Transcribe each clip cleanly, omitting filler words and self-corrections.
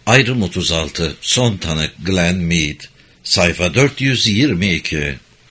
Ayrım 36, son tanık Glenn Mead, sayfa 422.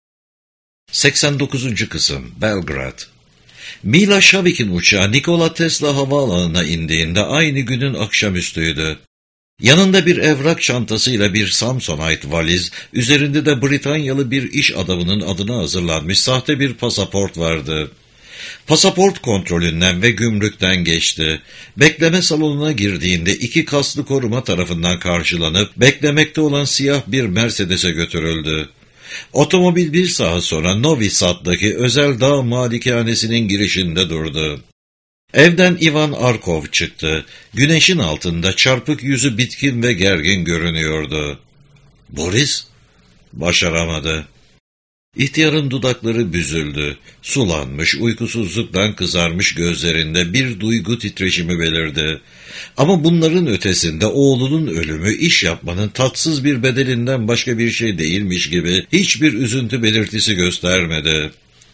89. kısım, Belgrad. Mila Shavik'in uçağı Nikola Tesla havaalanına indiğinde aynı günün akşamüstüydü. Yanında bir evrak çantasıyla bir Samsonite valiz, üzerinde de Britanyalı bir iş adamının adına hazırlanmış sahte bir pasaport vardı. Pasaport kontrolünden ve gümrükten geçti. Bekleme salonuna girdiğinde iki kaslı koruma tarafından karşılanıp beklemekte olan siyah bir Mercedes'e götürüldü. Otomobil bir saat sonra Novi Sad'daki özel dağ malikanesinin girişinde durdu. Evden Ivan Arkov çıktı. Güneşin altında çarpık yüzü bitkin ve gergin görünüyordu. "Boris?" Başaramadı. İhtiyarın dudakları büzüldü. Sulanmış, uykusuzluktan kızarmış gözlerinde bir duygu titreşimi belirdi. Ama bunların ötesinde oğlunun ölümü iş yapmanın tatsız bir bedelinden başka bir şey değilmiş gibi hiçbir üzüntü belirtisi göstermedi.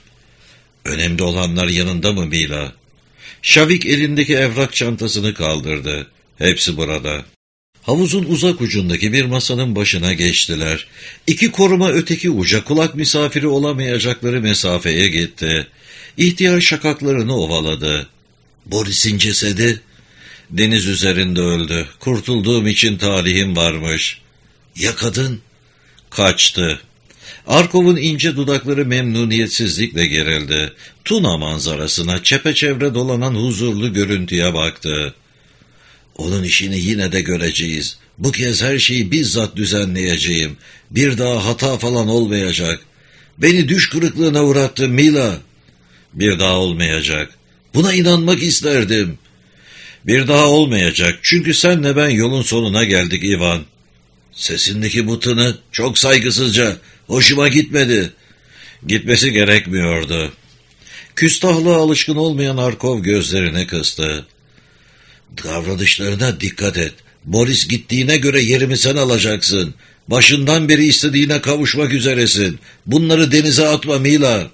"Önemli olanlar yanında mı Mila?" Shavik elindeki evrak çantasını kaldırdı. "Hepsi burada." Havuzun uzak ucundaki bir masanın başına geçtiler. İki koruma öteki uca kulak misafiri olamayacakları mesafeye gitti. İhtiyar şakaklarını ovaladı. "Boris'in cesedi?" "Deniz üzerinde öldü. Kurtulduğum için talihim varmış." "Ya kadın?" "Kaçtı." Arkov'un ince dudakları memnuniyetsizlikle gerildi. Tuna manzarasına çepeçevre dolanan huzurlu görüntüye baktı. "Onun işini yine de göreceğiz. Bu kez her şeyi bizzat düzenleyeceğim. Bir daha hata falan olmayacak. Beni düş kırıklığına uğrattın Mila." "Bir daha olmayacak." "Buna inanmak isterdim." "Bir daha olmayacak. Çünkü senle ben yolun sonuna geldik Ivan." Sesindeki bu tını çok saygısızca. Hoşuma gitmedi. Gitmesi gerekmiyordu. Küstahlığa alışkın olmayan Arkov gözlerini kıstı. "Davranışlarına dikkat et. Boris gittiğine göre yerimi sen alacaksın. Başından beri istediğine kavuşmak üzeresin. Bunları denize atma Mila."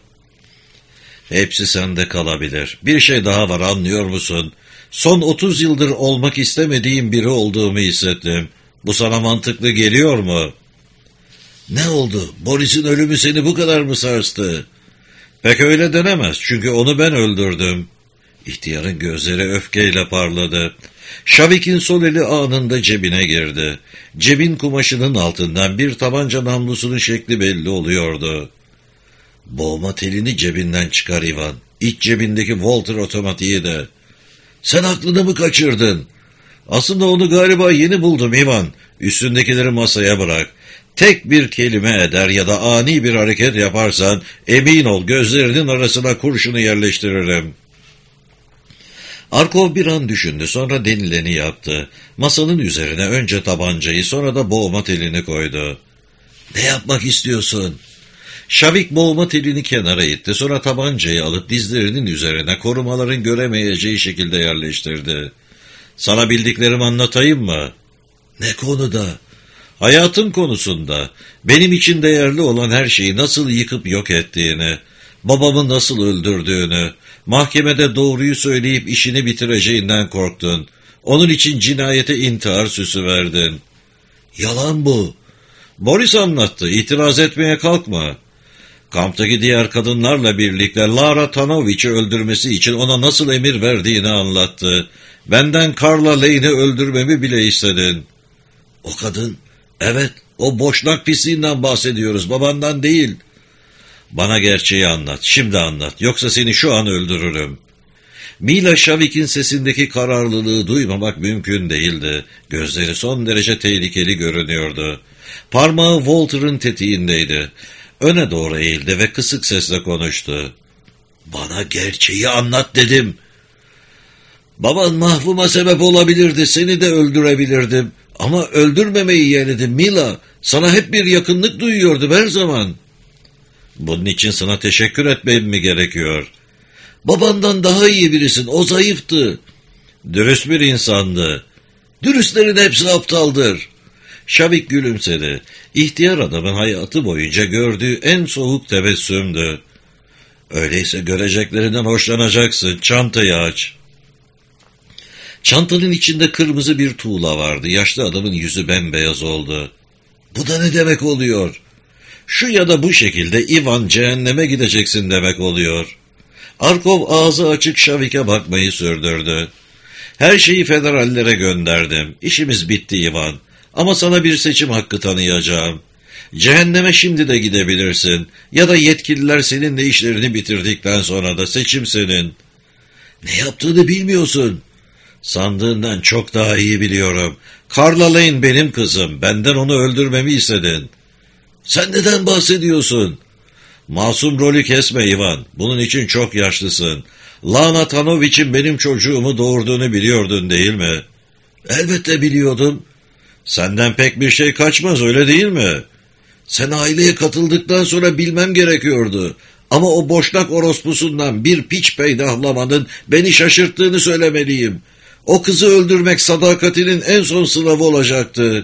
"Hepsi sende kalabilir. Bir şey daha var, anlıyor musun? Son 30 yıldır olmak istemediğim biri olduğumu hissettim. Bu sana mantıklı geliyor mu?" "Ne oldu? Boris'in ölümü seni bu kadar mı sarstı?" "Pek öyle denemez, çünkü onu ben öldürdüm." İhtiyarın gözleri öfkeyle parladı. Shavik'in sol eli anında cebine girdi. Cebin kumaşının altından bir tabanca namlusunun şekli belli oluyordu. "Boğma telini cebinden çıkar Ivan. İç cebindeki Walter otomatiği de." "Sen aklını mı kaçırdın?" "Aslında onu galiba yeni buldum Ivan. Üstündekileri masaya bırak. Tek bir kelime eder ya da ani bir hareket yaparsan emin ol gözlerinin arasına kurşunu yerleştiririm." Arkov bir an düşündü, sonra denileni yaptı. Masanın üzerine önce tabancayı, sonra da boğma telini koydu. "Ne yapmak istiyorsun?" Shavik boğma telini kenara itti, sonra tabancayı alıp dizlerinin üzerine korumaların göremeyeceği şekilde yerleştirdi. "Sana bildiklerimi anlatayım mı?" "Ne konuda?" "Hayatın konusunda. Benim için değerli olan her şeyi nasıl yıkıp yok ettiğini, babamı nasıl öldürdüğünü, mahkemede doğruyu söyleyip işini bitireceğinden korktun. Onun için cinayete intihar süsü verdin." "Yalan bu." "Boris anlattı, itiraz etmeye kalkma." Kamptaki diğer kadınlarla birlikte Lara Tanovic'i öldürmesi için ona nasıl emir verdiğini anlattı. Benden Carla Lane'i öldürmemi bile istedin." "O kadın?" "Evet, o boşnak pisliğinden bahsediyoruz, babandan değil." "Bana gerçeği anlat, şimdi anlat, yoksa seni şu an öldürürüm." Mila Shavik'in sesindeki kararlılığı duymamak mümkün değildi. Gözleri son derece tehlikeli görünüyordu. Parmağı Walter'ın tetiğindeydi. Öne doğru eğildi ve kısık sesle konuştu. "Bana gerçeği anlat dedim." "Baban mahvuma sebep olabilirdi, seni de öldürebilirdim. Ama öldürmemeyi yeğledim Mila. Sana hep bir yakınlık duyuyordum her zaman." "Bunun için sana teşekkür etmem mi gerekiyor?" "Babandan daha iyi birisin, o zayıftı." "Dürüst bir insandı." "Dürüstlerin hepsi aptaldır." Shavik gülümsedi. İhtiyar adamın hayatı boyunca gördüğü en soğuk tebessümdü. "Öyleyse göreceklerinden hoşlanacaksın, çantayı aç." Çantanın içinde kırmızı bir tuğla vardı. Yaşlı adamın yüzü bembeyaz oldu. Bu da ne demek oluyor? Şu ya da bu şekilde Ivan cehenneme gideceksin demek oluyor. Arkov ağzı açık Şavik'e bakmayı sürdürdü. Her şeyi federallere gönderdim. İşimiz bitti Ivan. Ama sana bir seçim hakkı tanıyacağım. Cehenneme şimdi de gidebilirsin. Ya da yetkililer seninle işlerini bitirdikten sonra da seçim senin. Ne yaptığını bilmiyorsun. Sandığından çok daha iyi biliyorum. Carla Lane benim kızım. Benden onu öldürmemi istedin. Sen neden bahsediyorsun? Masum rolü kesme Ivan. Bunun için çok yaşlısın. Lana Tanovich'in benim çocuğumu doğurduğunu biliyordun değil mi? Elbette biliyordum. Senden pek bir şey kaçmaz öyle değil mi? Sen aileye katıldıktan sonra bilmem gerekiyordu. Ama o boşnak orospusundan bir piç peydahlamanın beni şaşırttığını söylemeliyim. O kızı öldürmek sadakatinin en son sınavı olacaktı.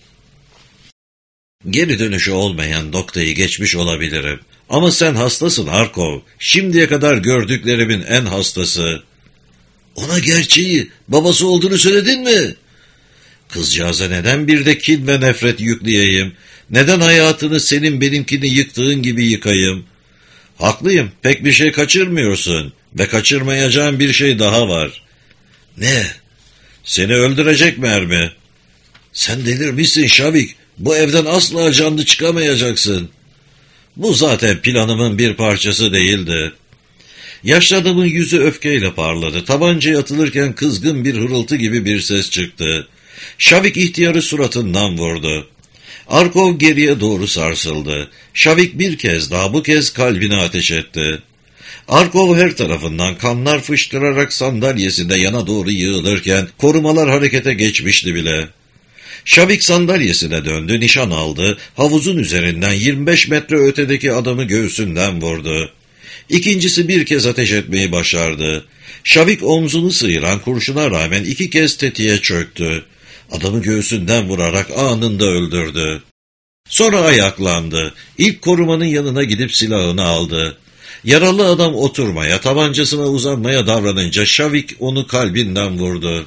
Geri dönüşü olmayan noktayı geçmiş olabilirim. Ama sen hastasın Arkov. Şimdiye kadar gördüklerimin en hastası. Ona gerçeği, babası olduğunu söyledin mi? Kızcağıza neden bir de kin ve nefret yükleyeyim? Neden hayatını senin benimkini yıktığın gibi yıkayım? Haklıyım, pek bir şey kaçırmıyorsun. Ve kaçırmayacağın bir şey daha var. Ne? Seni öldürecek mermi. Sen delirmişsin Şavik. Bu evden asla canlı çıkamayacaksın. Bu zaten planımın bir parçası değildi. Yaşlı adamın yüzü öfkeyle parladı. Tabancaya atılırken kızgın bir hırıltı gibi bir ses çıktı. Şavik ihtiyarı suratından vurdu. Arkov geriye doğru sarsıldı. Şavik bir kez daha bu kez kalbine ateş etti. Arkov her tarafından kanlar fışkırarak sandalyesinde yana doğru yığılırken korumalar harekete geçmişti bile. Şavik sandalyesine döndü, nişan aldı, havuzun üzerinden 25 metre ötedeki adamı göğsünden vurdu. İkincisi bir kez ateş etmeyi başardı. Şavik omzunu sıyıran kurşuna rağmen 2 kez tetiğe çöktü. Adamı göğsünden vurarak anında öldürdü. Sonra ayaklandı. İlk korumanın yanına gidip silahını aldı. Yaralı adam oturmaya, tabancasına uzanmaya davranınca Şavik onu kalbinden vurdu.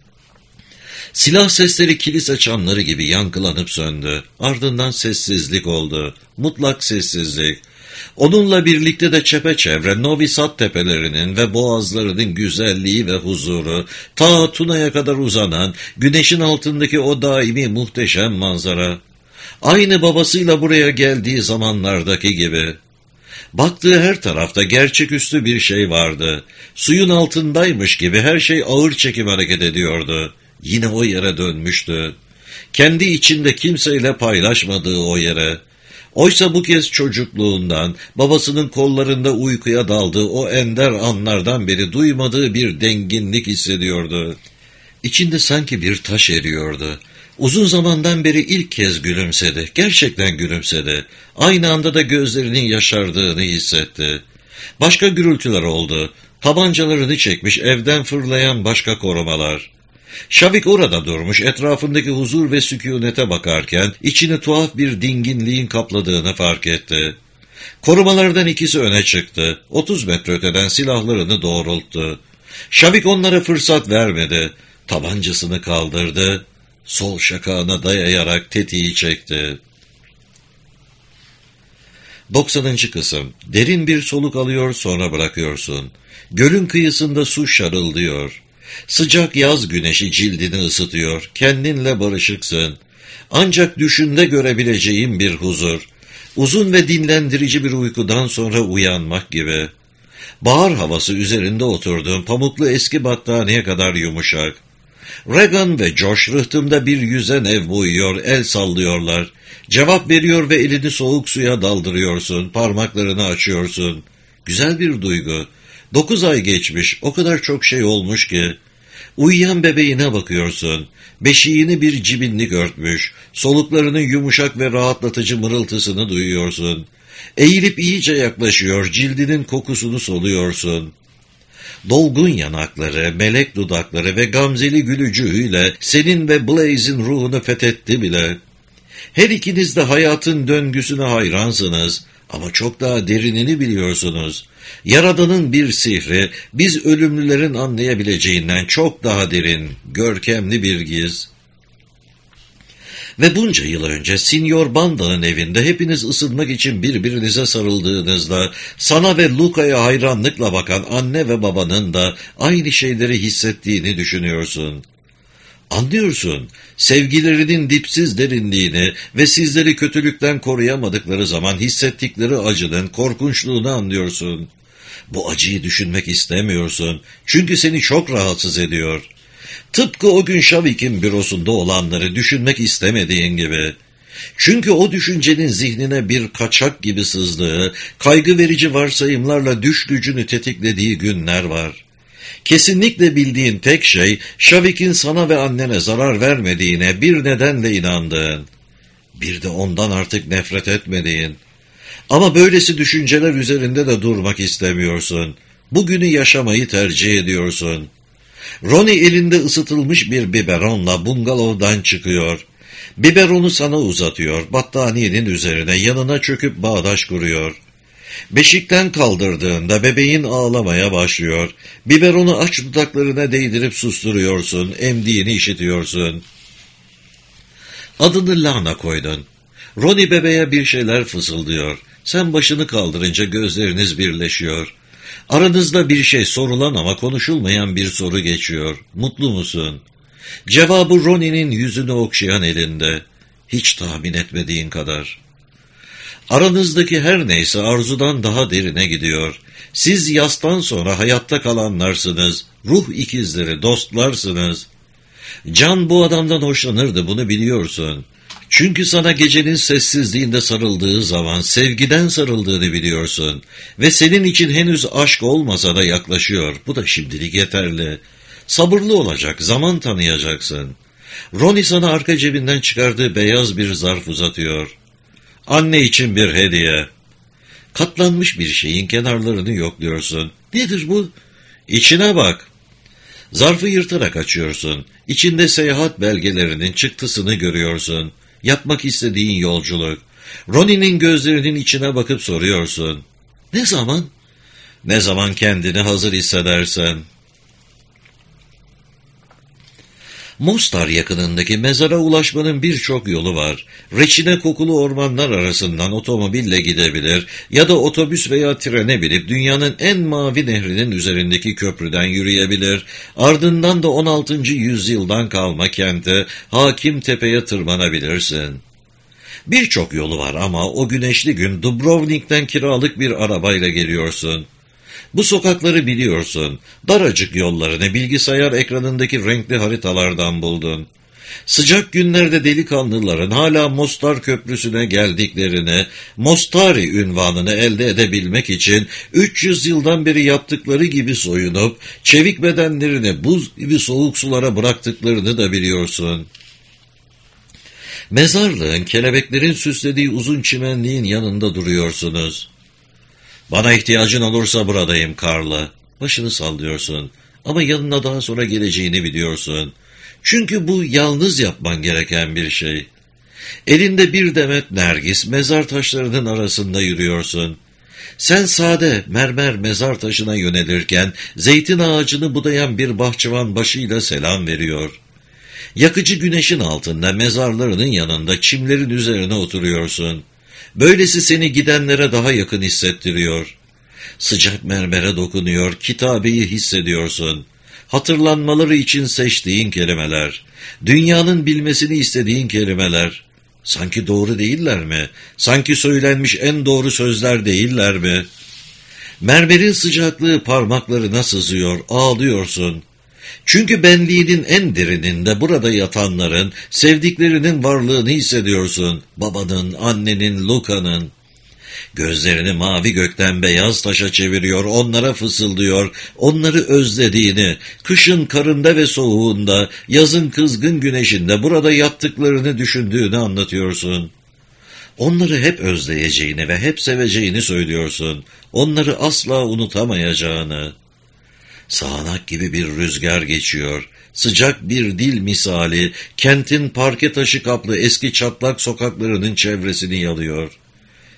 Silah sesleri kilise çanları gibi yankılanıp söndü. Ardından sessizlik oldu. Mutlak sessizlik. Onunla birlikte de çepeçevre Novi Sad tepelerinin ve boğazlarının güzelliği ve huzuru, ta Tuna'ya kadar uzanan, güneşin altındaki o daimi muhteşem manzara. Aynı babasıyla buraya geldiği zamanlardaki gibi. Baktığı her tarafta gerçeküstü bir şey vardı. Suyun altındaymış gibi her şey ağır çekim hareket ediyordu. Yine o yere dönmüştü. Kendi içinde kimseyle paylaşmadığı o yere. Oysa bu kez çocukluğundan, babasının kollarında uykuya daldığı o ender anlardan beri duymadığı bir denginlik hissediyordu. İçinde sanki bir taş eriyordu. Uzun zamandan beri ilk kez gülümsedi. Gerçekten gülümsedi. Aynı anda da gözlerinin yaşardığını hissetti. Başka gürültüler oldu. Tabancalarını çekmiş evden fırlayan başka korumalar. Şavik orada durmuş, etrafındaki huzur ve sükûnete bakarken içini tuhaf bir dinginliğin kapladığını fark etti. Korumalardan ikisi öne çıktı. 30 metre öteden silahlarını doğrulttu. Şavik onlara fırsat vermedi. Tabancasını kaldırdı. Sol şakağına dayayarak tetiği çekti. 90. kısım. Derin bir soluk alıyor, sonra bırakıyorsun. Gölün kıyısında su şarıldıyor. Sıcak yaz güneşi cildini ısıtıyor. Kendinle barışıksın. Ancak düşünde görebileceğin bir huzur. Uzun ve dinlendirici bir uykudan sonra uyanmak gibi. Bahar havası üzerinde oturduğun pamuklu eski battaniye kadar yumuşak. Regan ve Josh rıhtımda bir yüzen ev boyuyor, el sallıyorlar. Cevap veriyor ve elini soğuk suya daldırıyorsun, parmaklarını açıyorsun. Güzel bir duygu. 9 ay geçmiş, o kadar çok şey olmuş ki. Uyuyan bebeğine bakıyorsun. Beşiğini bir cibinlik örtmüş. Soluklarının yumuşak ve rahatlatıcı mırıltısını duyuyorsun. Eğilip iyice yaklaşıyor, cildinin kokusunu soluyorsun. Dolgun yanakları, melek dudakları ve gamzeli gülücüğüyle senin ve Blaze'in ruhunu fethetti bile. Her ikiniz de hayatın döngüsüne hayransınız. Ama çok daha derinini biliyorsunuz. Yaradan'ın bir sihri, biz ölümlülerin anlayabileceğinden çok daha derin, görkemli bir giz. Ve bunca yıl önce Signor Banda'nın evinde hepiniz ısınmak için birbirinize sarıldığınızda, sana ve Luca'ya hayranlıkla bakan anne ve babanın da aynı şeyleri hissettiğini düşünüyorsun. Anlıyorsun, sevgilerinin dipsiz derinliğini ve sizleri kötülükten koruyamadıkları zaman hissettikleri acının korkunçluğunu anlıyorsun. Bu acıyı düşünmek istemiyorsun, çünkü seni çok rahatsız ediyor. Tıpkı o gün Şavik'in bürosunda olanları düşünmek istemediğin gibi. Çünkü o düşüncenin zihnine bir kaçak gibi sızdığı, kaygı verici varsayımlarla düş gücünü tetiklediği günler var. Kesinlikle bildiğin tek şey, Şavik'in sana ve annene zarar vermediğine bir nedenle inandığın. Bir de ondan artık nefret etmediğin. Ama böylesi düşünceler üzerinde de durmak istemiyorsun. Bugünü yaşamayı tercih ediyorsun. Ronnie elinde ısıtılmış bir biberonla bungalovdan çıkıyor. Biberonu sana uzatıyor, battaniyenin üzerine yanına çöküp bağdaş kuruyor. Beşikten kaldırdığında bebeğin ağlamaya başlıyor. Biberonu aç dudaklarına değdirip susturuyorsun, emdiğini işitiyorsun. Adını Lana koydun. Ronnie bebeğe bir şeyler fısıldıyor. Sen başını kaldırınca gözleriniz birleşiyor. Aranızda bir şey sorulan ama konuşulmayan bir soru geçiyor. Mutlu musun? Cevabı Ronnie'nin yüzünü okşayan elinde. Hiç tahmin etmediğin kadar. Aranızdaki her neyse arzudan daha derine gidiyor. Siz yastan sonra hayatta kalanlarsınız. Ruh ikizleri, dostlarsınız. Can bu adamdan hoşlanırdı, bunu biliyorsun. Çünkü sana gecenin sessizliğinde sarıldığı zaman sevgiden sarıldığını biliyorsun. Ve senin için henüz aşk olmasa da yaklaşıyor. Bu da şimdilik yeterli. Sabırlı olacak, zaman tanıyacaksın. Ronnie sana arka cebinden çıkardığı beyaz bir zarf uzatıyor. Anne için bir hediye. Katlanmış bir şeyin kenarlarını yokluyorsun. Nedir bu? İçine bak. Zarfı yırtarak açıyorsun. İçinde seyahat belgelerinin çıktısını görüyorsun. Yapmak istediğin yolculuk. Ronnie'nin gözlerinin içine bakıp soruyorsun. Ne zaman? Ne zaman kendini hazır hissedersen. Mostar yakınındaki mezara ulaşmanın birçok yolu var. Reçine kokulu ormanlar arasından otomobille gidebilir ya da otobüs veya trene binip dünyanın en mavi nehrinin üzerindeki köprüden yürüyebilir. Ardından da 16. yüzyıldan kalma kente, Hakim Tepe'ye tırmanabilirsin. Birçok yolu var ama o güneşli gün Dubrovnik'ten kiralık bir arabayla geliyorsun. Bu sokakları biliyorsun. Daracık yollarını bilgisayar ekranındaki renkli haritalardan buldun. Sıcak günlerde delikanlıların hala Mostar Köprüsü'ne geldiklerini, Mostari ünvanını elde edebilmek için 300 yıldan beri yaptıkları gibi soyunup, çevik bedenlerini buz gibi soğuk sulara bıraktıklarını da biliyorsun. Mezarlığın, kelebeklerin süslediği uzun çimenliğin yanında duruyorsunuz. Bana ihtiyacın olursa buradayım Karla. Başını sallıyorsun ama yanına daha sonra geleceğini biliyorsun. Çünkü bu yalnız yapman gereken bir şey. Elinde bir demet nergis, mezar taşlarının arasında yürüyorsun. Sen sade mermer mezar taşına yönelirken zeytin ağacını budayan bir bahçıvan başıyla selam veriyor. Yakıcı güneşin altında mezarlarının yanında çimlerin üzerine oturuyorsun. Böylesi seni gidenlere daha yakın hissettiriyor. Sıcak mermere dokunuyor, kitabeyi hissediyorsun. Hatırlanmaları için seçtiğin kelimeler, dünyanın bilmesini istediğin kelimeler. Sanki doğru değiller mi? Sanki söylenmiş en doğru sözler değiller mi? Mermerin sıcaklığı parmaklarına sızıyor, ağlıyorsun. Çünkü benliğinin en derininde burada yatanların, sevdiklerinin varlığını hissediyorsun. Babanın, annenin, Luca'nın. Gözlerini mavi gökten beyaz taşa çeviriyor, onlara fısıldıyor, onları özlediğini, kışın karında ve soğuğunda, yazın kızgın güneşinde burada yattıklarını düşündüğünü anlatıyorsun. Onları hep özleyeceğini ve hep seveceğini söylüyorsun. Onları asla unutamayacağını. Sağanak gibi bir rüzgar geçiyor. Sıcak bir dil misali, kentin parke taşı kaplı eski çatlak sokaklarının çevresini yalıyor.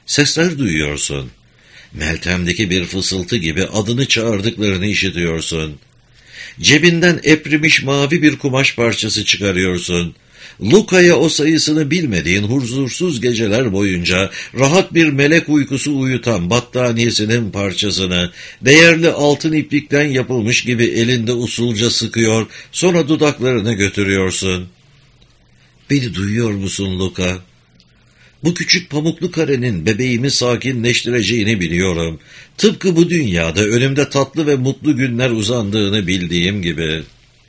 Sesler duyuyorsun. Meltem'deki bir fısıltı gibi adını çağırdıklarını işitiyorsun. Cebinden eprimiş mavi bir kumaş parçası çıkarıyorsun. Luka'ya o sayısını bilmediğin huzursuz geceler boyunca rahat bir melek uykusu uyutan battaniyesinin parçasını değerli altın iplikten yapılmış gibi elinde usulca sıkıyor, sonra dudaklarına götürüyorsun. Beni duyuyor musun Luka? Bu küçük pamuklu karenin bebeğimi sakinleştireceğini biliyorum. Tıpkı bu dünyada önümde tatlı ve mutlu günler uzandığını bildiğim gibi.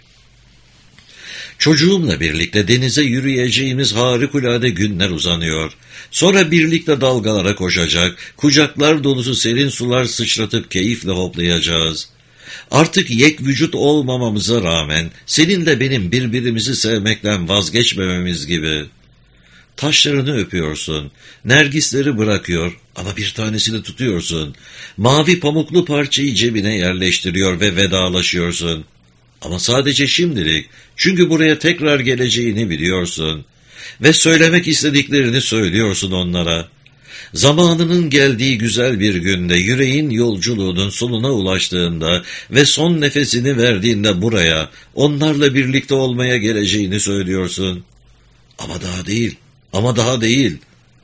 Çocuğumla birlikte denize yürüyeceğimiz harikulade günler uzanıyor. Sonra birlikte dalgalara koşacak, kucaklar dolusu serin sular sıçratıp keyifle hoplayacağız. Artık yek vücut olmamamıza rağmen seninle benim birbirimizi sevmekten vazgeçmememiz gibi. Taşlarını öpüyorsun, nergisleri bırakıyor ama bir tanesini tutuyorsun. Mavi pamuklu parçayı cebine yerleştiriyor ve vedalaşıyorsun. Ama sadece şimdilik, çünkü buraya tekrar geleceğini biliyorsun. Ve söylemek istediklerini söylüyorsun onlara. Zamanının geldiği güzel bir günde yüreğin yolculuğunun sonuna ulaştığında ve son nefesini verdiğinde buraya, onlarla birlikte olmaya geleceğini söylüyorsun. Ama daha değil, ama daha değil.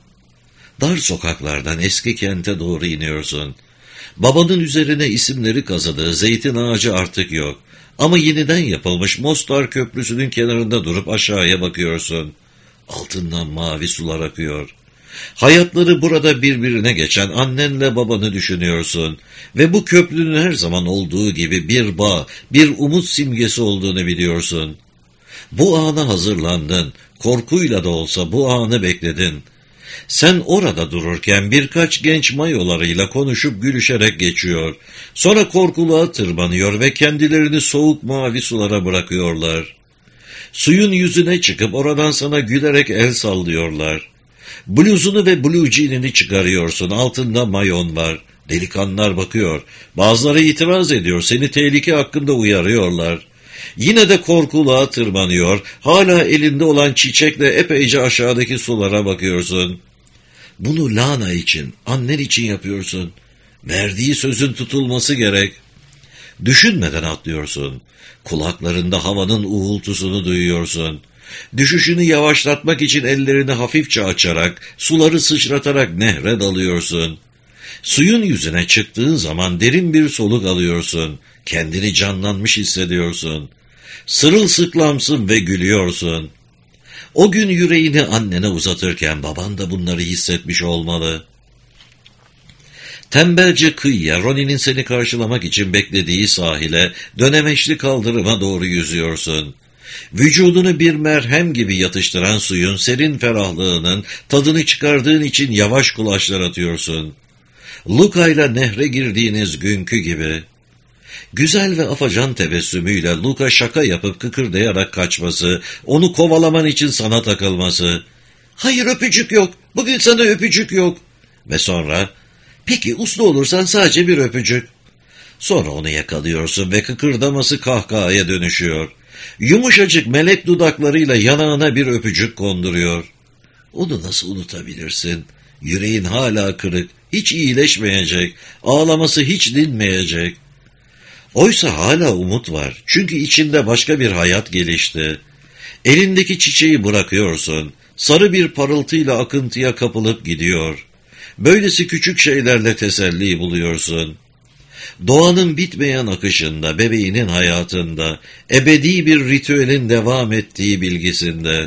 Dar sokaklardan eski kente doğru iniyorsun. Babanın üzerine isimleri kazıdığı zeytin ağacı artık yok. Ama yeniden yapılmış Mostar Köprüsü'nün kenarında durup aşağıya bakıyorsun. Altından mavi sular akıyor. Hayatları burada birbirine geçen annenle babanı düşünüyorsun. Ve bu köprünün her zaman olduğu gibi bir bağ, bir umut simgesi olduğunu biliyorsun. Bu ana hazırlandın, korkuyla da olsa bu anı bekledin. Sen orada dururken birkaç genç mayolarıyla konuşup gülüşerek geçiyor. Sonra korkuluğa tırmanıyor ve kendilerini soğuk mavi sulara bırakıyorlar. Suyun yüzüne çıkıp oradan sana gülerek el sallıyorlar. Bluzunu ve blue jeanini çıkarıyorsun, altında mayon var. Delikanlılar bakıyor, bazıları itiraz ediyor, seni tehlike hakkında uyarıyorlar. Yine de korkuluğa tırmanıyor, hala elinde olan çiçekle epeyce aşağıdaki sulara bakıyorsun. Bunu Lana için, annen için yapıyorsun. Verdiği sözün tutulması gerek. Düşünmeden atlıyorsun. Kulaklarında havanın uğultusunu duyuyorsun. Düşüşünü yavaşlatmak için ellerini hafifçe açarak, suları sıçratarak nehre dalıyorsun. Suyun yüzüne çıktığın zaman derin bir soluk alıyorsun. Kendini canlanmış hissediyorsun. Sırılsıklamsın ve gülüyorsun. O gün yüreğini annene uzatırken baban da bunları hissetmiş olmalı. Tembelce kıyıya, Ronnie'nin seni karşılamak için beklediği sahile, dönemeçli kaldırıma doğru yüzüyorsun. Vücudunu bir merhem gibi yatıştıran suyun serin ferahlığının tadını çıkardığın için yavaş kulaçlar atıyorsun. Luka'yla nehre girdiğiniz günkü gibi. Güzel ve afacan tebessümüyle Luka şaka yapıp kıkırdayarak kaçması, onu kovalaman için sana takılması. Hayır, öpücük yok, bugün sana öpücük yok. Ve sonra, peki uslu olursan sadece bir öpücük. Sonra onu yakalıyorsun ve kıkırdaması kahkahaya dönüşüyor. Yumuşacık melek dudaklarıyla yanağına bir öpücük konduruyor. Onu nasıl unutabilirsin? Yüreğin hala kırık, hiç iyileşmeyecek, ağlaması hiç dinmeyecek. Oysa hala umut var, çünkü içinde başka bir hayat gelişti. Elindeki çiçeği bırakıyorsun, sarı bir parıltıyla akıntıya kapılıp gidiyor. Böylesi küçük şeylerle teselli buluyorsun. Doğanın bitmeyen akışında, bebeğinin hayatında, ebedi bir ritüelin devam ettiği bilgisinde.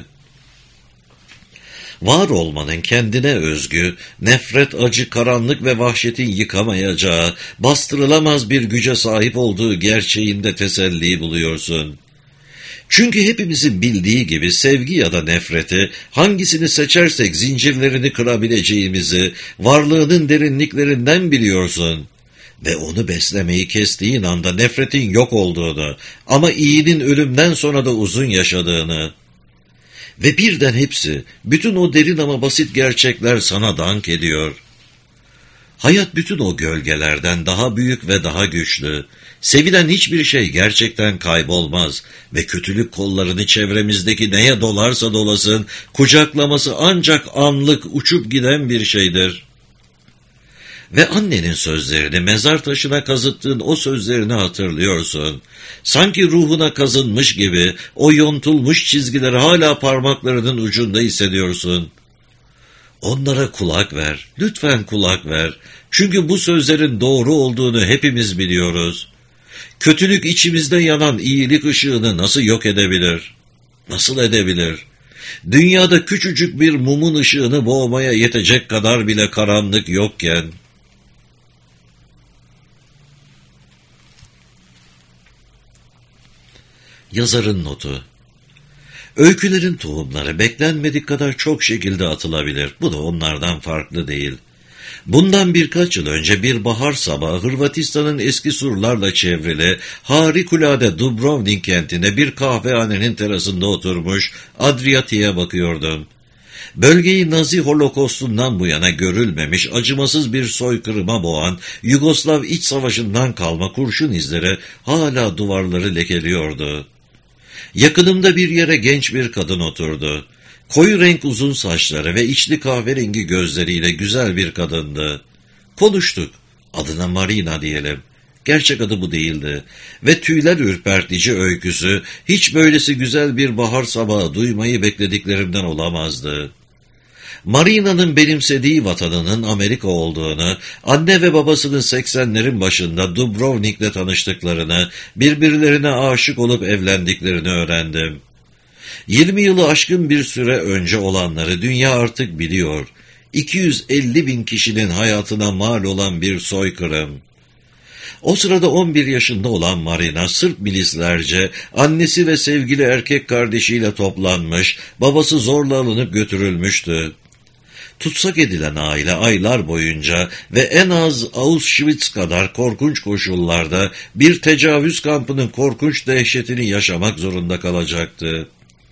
Var olmanın kendine özgü, nefret, acı, karanlık ve vahşetin yıkamayacağı, bastırılamaz bir güce sahip olduğu gerçeğinde teselli buluyorsun. Çünkü hepimizin bildiği gibi sevgi ya da nefreti, hangisini seçersek zincirlerini kırabileceğimizi, varlığının derinliklerinden biliyorsun. Ve onu beslemeyi kestiğin anda nefretin yok olduğunu, ama iyinin ölümden sonra da uzun yaşadığını. Ve birden hepsi, bütün o derin ama basit gerçekler sana dank ediyor. Hayat bütün o gölgelerden daha büyük ve daha güçlü. Sevilen hiçbir şey gerçekten kaybolmaz ve kötülük kollarını çevremizdeki neye dolarsa dolasın, kucaklaması ancak anlık uçup giden bir şeydir. Ve annenin sözlerini, mezar taşına kazıttığın o sözlerini hatırlıyorsun. Sanki ruhuna kazınmış gibi o yontulmuş çizgileri hala parmaklarının ucunda hissediyorsun. Onlara kulak ver, lütfen kulak ver. Çünkü bu sözlerin doğru olduğunu hepimiz biliyoruz. Kötülük içimizde yanan iyilik ışığını nasıl yok edebilir? Nasıl edebilir? Dünyada küçücük bir mumun ışığını boğmaya yetecek kadar bile karanlık yokken. Yazarın notu: öykülerin tohumları beklenmedik kadar çok şekilde atılabilir. Bu da onlardan farklı değil. Bundan birkaç yıl önce bir bahar sabahı Hırvatistan'ın eski surlarla çevrili harikulade Dubrovnik kentinde bir kahvehanenin terasında oturmuş Adriyatik'e bakıyordum. Bölgeyi Nazi Holokostundan bu yana görülmemiş acımasız bir soykırıma boğan Yugoslav İç Savaşı'ndan kalma kurşun izleri hala duvarları lekeliyordu. Yakınımda bir yere genç bir kadın oturdu. Koyu renk uzun saçları ve içli kahverengi gözleriyle güzel bir kadındı. Konuştuk. Adına Marina diyelim. Gerçek adı bu değildi. Ve tüyler ürpertici öyküsü hiç böylesi güzel bir bahar sabahı duymayı beklediklerimden olamazdı. Marina'nın benimsediği vatanının Amerika olduğunu, anne ve babasının 80'lerin başında Dubrovnik'le tanıştıklarını, birbirlerine aşık olup evlendiklerini öğrendim. 20 yılı aşkın bir süre önce olanları dünya artık biliyor. 250 bin kişinin hayatına mal olan bir soykırım. O sırada 11 yaşında olan Marina, Sırp milislerce annesi ve sevgili erkek kardeşiyle toplanmış, babası zorla alınıp götürülmüştü. Tutsak edilen aile aylar boyunca ve en az Auschwitz kadar korkunç koşullarda bir tecavüz kampının korkunç dehşetini yaşamak zorunda kalacaktı.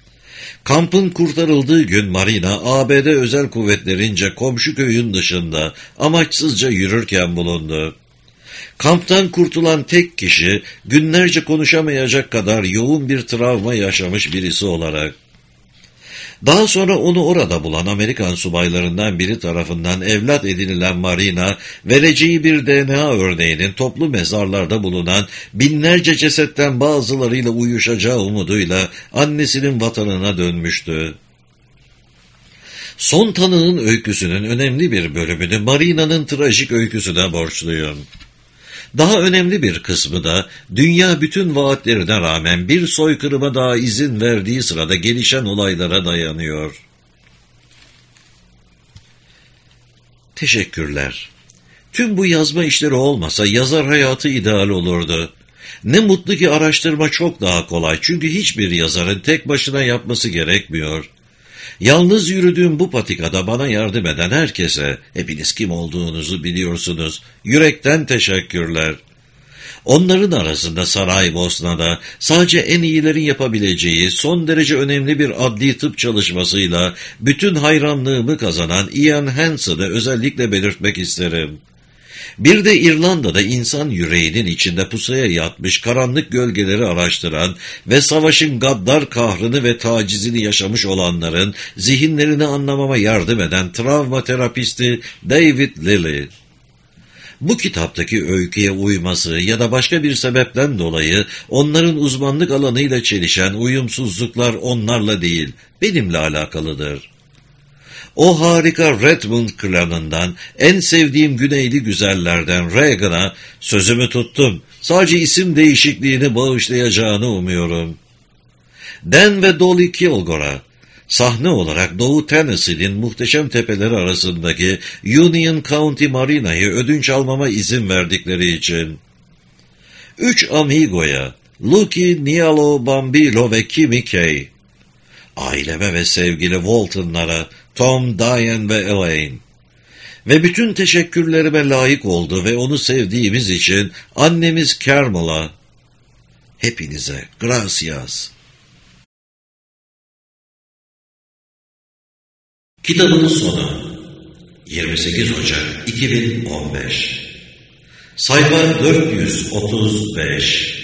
Kampın kurtarıldığı gün Marina, ABD özel kuvvetlerince komşu köyün dışında amaçsızca yürürken bulundu. Kamptan kurtulan tek kişi, günlerce konuşamayacak kadar yoğun bir travma yaşamış birisi olarak. Daha sonra onu orada bulan Amerikan subaylarından biri tarafından evlat edinilen Marina, vereceği bir DNA örneğinin toplu mezarlarda bulunan binlerce cesetten bazılarıyla uyuşacağı umuduyla annesinin vatanına dönmüştü. Son tanığın öyküsünün önemli bir bölümünü Marina'nın trajik öyküsüne borçluyum. Daha önemli bir kısmı da dünya bütün vaatlerine rağmen bir soykırıma daha izin verdiği sırada gelişen olaylara dayanıyor. Teşekkürler. Tüm bu yazma işleri olmasa yazar hayatı ideal olurdu. Ne mutlu ki araştırma çok daha kolay, çünkü hiçbir yazarın tek başına yapması gerekmiyor. Yalnız yürüdüğüm bu patikada bana yardım eden herkese, hepiniz kim olduğunuzu biliyorsunuz, yürekten teşekkürler. Onların arasında Saraybosna'da sadece en iyilerin yapabileceği son derece önemli bir adli tıp çalışmasıyla bütün hayranlığımı kazanan Ian Hanson'ı özellikle belirtmek isterim. Bir de İrlanda'da insan yüreğinin içinde pusuya yatmış karanlık gölgeleri araştıran ve savaşın gaddar kahrını ve tacizini yaşamış olanların zihinlerini anlamama yardım eden travma terapisti David Lilly. Bu kitaptaki öyküye uyması ya da başka bir sebepten dolayı onların uzmanlık alanıyla çelişen uyumsuzluklar onlarla değil, benimle alakalıdır. O harika Redmond klanından, en sevdiğim Güneyli güzellerden Reagan'a sözümü tuttum. Sadece isim değişikliğini bağışlayacağını umuyorum. Dan ve Dolly Kilgore'a, sahne olarak Doğu Tennessee'nin muhteşem tepeleri arasındaki Union County Marina'yı ödünç almama izin verdikleri için. 3 amigoya, Lucky, Nialo, Bambilo ve Kimi Kay. Aileme ve sevgili Walton'lara, Tom, Diane ve Elaine. Ve bütün teşekkürlerime layık oldu ve onu sevdiğimiz için annemiz Carmel'a. Hepinize gracias. Kitabın sonu 28 Ocak 2015. Sayfa 435.